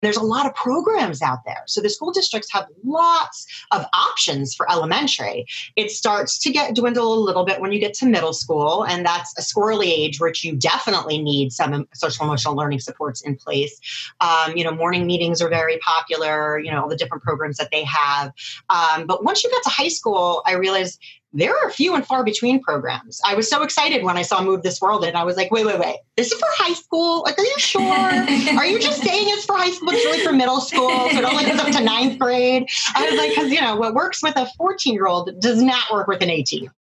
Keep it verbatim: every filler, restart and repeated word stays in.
There's a lot of programs out there. So the school districts have lots of options for elementary. It starts to get dwindle a little bit when you get to middle school, and that's a squirrely age, which you definitely need some social emotional learning supports in place. Um, you know, morning meetings are very popular, you know, all the different programs that they have. Um, but once you get to high school, I realized there are few and far between programs. I was so excited when I saw Move This World, and I was like, wait, wait, wait, this is for high school? Like, are you sure? Are you just saying it's for high school? It's really for middle school, so it only goes up to ninth grade. I was like, because, you know, what works with a fourteen-year-old does not work with an eighteen.